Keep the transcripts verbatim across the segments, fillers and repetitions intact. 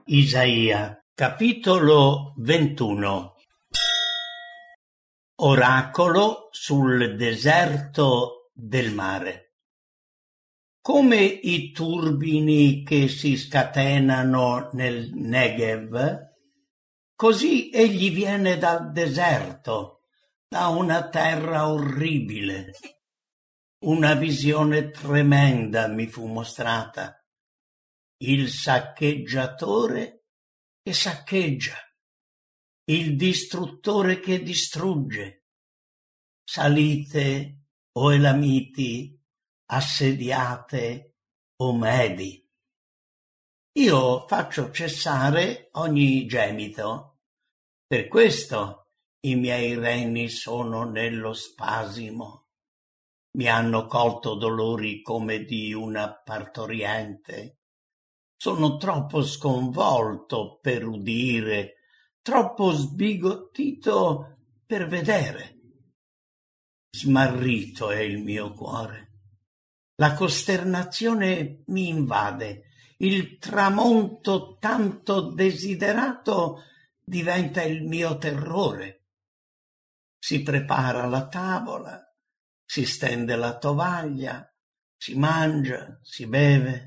Isaia, capitolo ventuno. Oracolo sul deserto del mare. Come i turbini che si scatenano nel Negev, così egli viene dal deserto, da una terra orribile. Una visione tremenda mi fu mostrata. Il saccheggiatore che saccheggia, il distruttore che distrugge. Salite, o Elamiti, assediate, o Medi. Io faccio cessare ogni gemito, per questo i miei reni sono nello spasimo. Mi hanno colto dolori come di una partoriente. Sono troppo sconvolto per udire, troppo sbigottito per vedere. Smarrito è il mio cuore. La costernazione mi invade. Il tramonto tanto desiderato diventa il mio terrore. Si prepara la tavola, si stende la tovaglia, si mangia, si beve.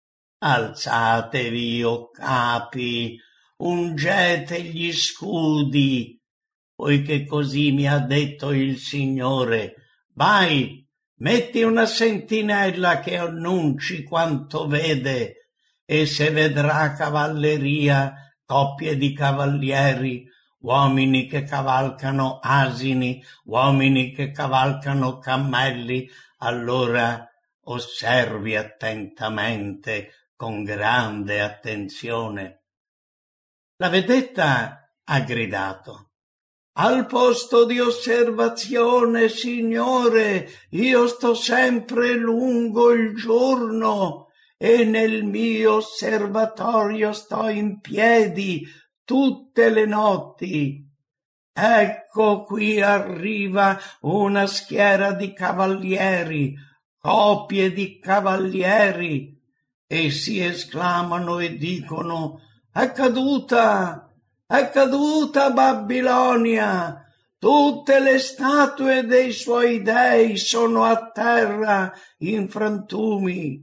Alzatevi, o capi, ungete gli scudi, poiché così mi ha detto il Signore. Vai, metti una sentinella che annunci quanto vede, e se vedrà cavalleria, coppie di cavalieri, uomini che cavalcano asini, uomini che cavalcano cammelli, allora osservi attentamente, con grande attenzione. La vedetta ha gridato: al posto di osservazione, Signore, io sto sempre lungo il giorno e nel mio osservatorio sto in piedi tutte le notti. Ecco, qui arriva una schiera di cavalieri, coppie di cavalieri, e si esclamano e dicono: è caduta, è caduta Babilonia, tutte le statue dei suoi dei sono a terra in frantumi.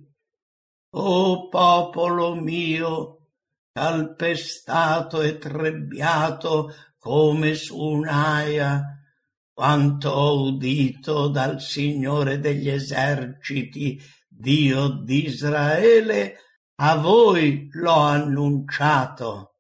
O popolo mio, calpestato e trebbiato come su un'aia, quanto ho udito dal Signore degli eserciti, Dio di Israele, a voi l'ho annunciato.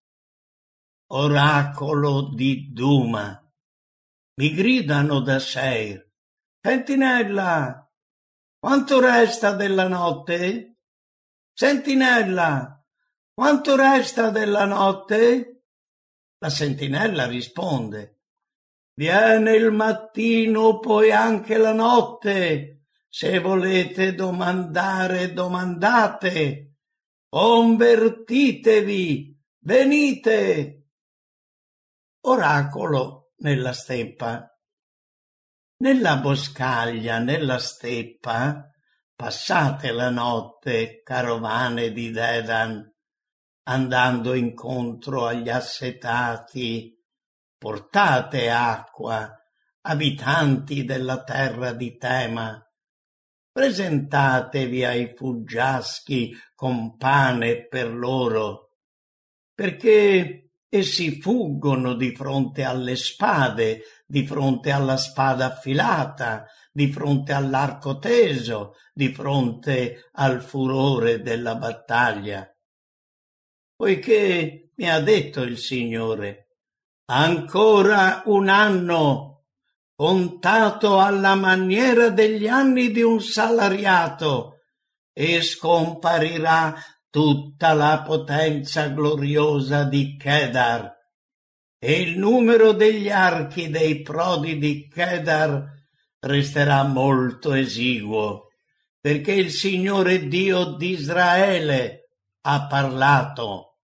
Oracolo di Duma. Mi gridano da Seir: sentinella, quanto resta della notte? Sentinella, quanto resta della notte? La sentinella risponde: viene il mattino, poi anche la notte. Se volete domandare, domandate. Convertitevi, venite. Oracolo nella steppa. Nella boscaglia, nella steppa, passate la notte, carovane di Dedan, andando incontro agli assetati. Portate acqua, abitanti della terra di Tema. Presentatevi ai fuggiaschi con pane per loro, perché essi fuggono di fronte alle spade, di fronte alla spada affilata, di fronte all'arco teso, di fronte al furore della battaglia. Poiché mi ha detto il Signore: ancora un anno, contato alla maniera degli anni di un salariato, e scomparirà tutta la potenza gloriosa di Kedar, e il numero degli archi dei prodi di Kedar resterà molto esiguo, perché il Signore Dio di Israele ha parlato.